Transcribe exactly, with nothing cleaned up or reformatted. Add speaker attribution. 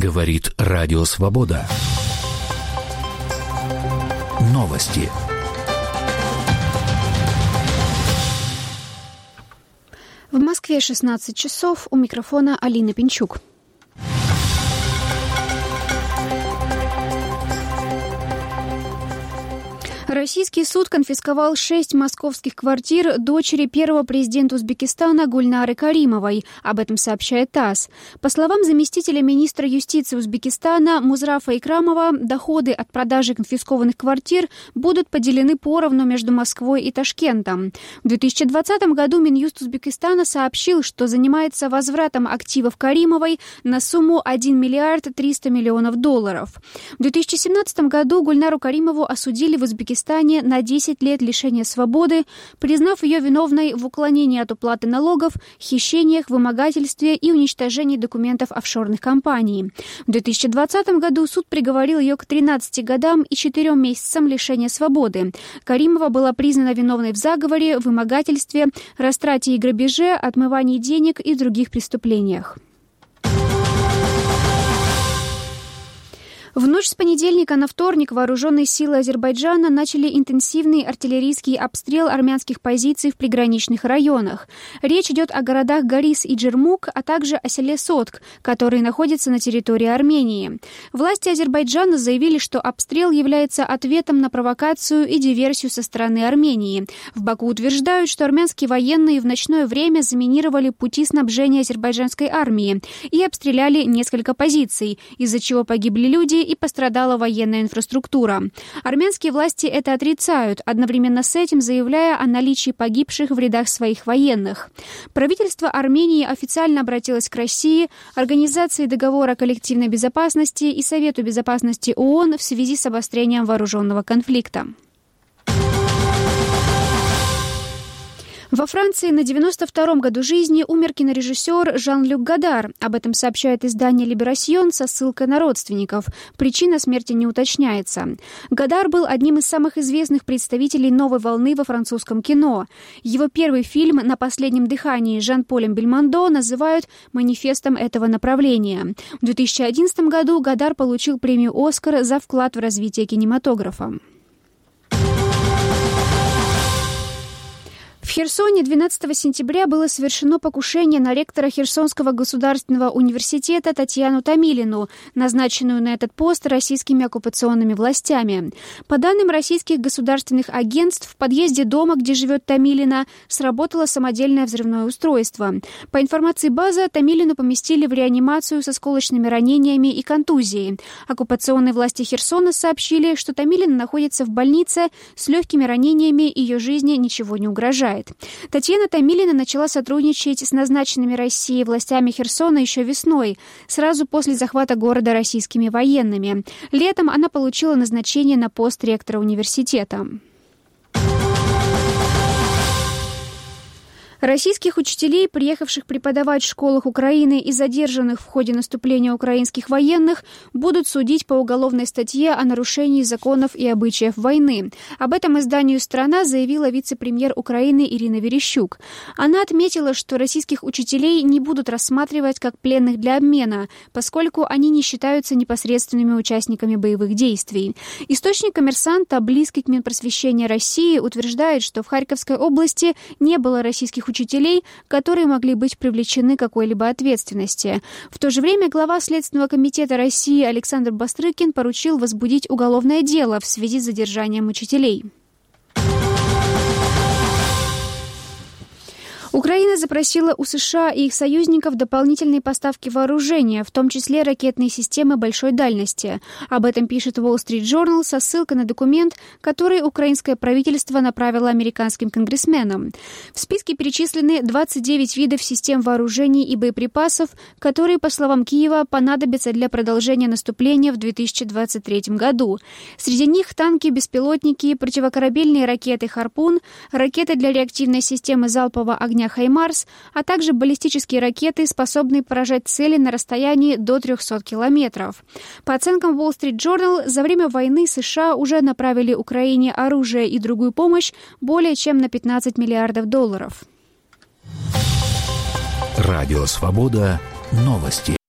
Speaker 1: Говорит Радио Свобода. Новости.
Speaker 2: В Москве шестнадцать часов. У микрофона Алина Пинчук. Российский суд конфисковал шесть московских квартир дочери первого президента Узбекистана Гульнары Каримовой. Об этом сообщает ТАСС. По словам заместителя министра юстиции Узбекистана Музрафа Икрамова, доходы от продажи конфискованных квартир будут поделены поровну между Москвой и Ташкентом. В две тысячи двадцатом году Минюст Узбекистана сообщил, что занимается возвратом активов Каримовой на сумму один миллиард триста миллионов долларов. В две тысячи семнадцатом году Гульнару Каримову осудили в Узбекистане на десять лет лишения свободы, признав ее виновной в уклонении от уплаты налогов, хищениях, вымогательстве и уничтожении документов офшорных компаний. В две тысячи двадцатом году суд приговорил ее к тринадцати годам и четырем месяцам лишения свободы. Каримова была признана виновной в заговоре, вымогательстве, растрате и грабеже, отмывании денег и других преступлениях. В ночь с понедельника на вторник вооруженные силы Азербайджана начали интенсивный артиллерийский обстрел армянских позиций в приграничных районах. Речь идет о городах Горис и Джермук, а также о селе Сотк, которые находятся на территории Армении. Власти Азербайджана заявили, что обстрел является ответом на провокацию и диверсию со стороны Армении. В Баку утверждают, что армянские военные в ночное время заминировали пути снабжения азербайджанской армии и обстреляли несколько позиций, из-за чего погибли люди и пострадала военная инфраструктура. Армянские власти это отрицают, одновременно с этим заявляя о наличии погибших в рядах своих военных. Правительство Армении официально обратилось к России, Организации договора коллективной безопасности и Совету безопасности ООН в связи с обострением вооруженного конфликта. Во Франции на девяносто втором году жизни умер кинорежиссер Жан-Люк Годар. Об этом сообщает издание «Либерасьон» со ссылкой на родственников. Причина смерти не уточняется. Годар был одним из самых известных представителей новой волны во французском кино. Его первый фильм «На последнем дыхании» с Жан-Полем Бельмондо называют манифестом этого направления. В две тысячи одиннадцатом году Годар получил премию «Оскар» за вклад в развитие кинематографа. В Херсоне двенадцатого сентября было совершено покушение на ректора Херсонского государственного университета Татьяну Томилину, назначенную на этот пост российскими оккупационными властями. По данным российских государственных агентств, в подъезде дома, где живет Томилина, сработало самодельное взрывное устройство. По информации БАЗа, Томилину поместили в реанимацию с осколочными ранениями и контузией. Оккупационные власти Херсона сообщили, что Томилина находится в больнице с легкими ранениями, и ее жизни ничего не угрожает. Татьяна Томилина начала сотрудничать с назначенными Россией властями Херсона еще весной, сразу после захвата города российскими военными. Летом она получила назначение на пост ректора университета. Российских учителей, приехавших преподавать в школах Украины и задержанных в ходе наступления украинских военных, будут судить по уголовной статье о нарушении законов и обычаев войны. Об этом изданию «Страна» заявила вице-премьер Украины Ирина Верещук. Она отметила, что российских учителей не будут рассматривать как пленных для обмена, поскольку они не считаются непосредственными участниками боевых действий. Источник «Коммерсанта», близкий к Минпросвещения России, утверждает, что в Харьковской области не было российских учителей, которые могли быть привлечены к какой-либо ответственности. В то же время глава Следственного комитета России Александр Бастрыкин поручил возбудить уголовное дело в связи с задержанием учителей. Украина запросила у США и их союзников дополнительные поставки вооружения, в том числе ракетные системы большой дальности. Об этом пишет Wall Street Journal со ссылкой на документ, который украинское правительство направило американским конгрессменам. В списке перечислены двадцать девять видов систем вооружений и боеприпасов, которые, по словам Киева, понадобятся для продолжения наступления в две тысячи двадцать третьем году. Среди них танки, беспилотники, противокорабельные ракеты «Харпун», ракеты для реактивной системы залпового огня «Хаймарс», а также баллистические ракеты, способные поражать цели на расстоянии до трехсот километров. По оценкам Wall Street Journal, за время войны США уже направили Украине оружие и другую помощь более чем на пятнадцать миллиардов долларов.
Speaker 1: Радио «Свобода». Новости.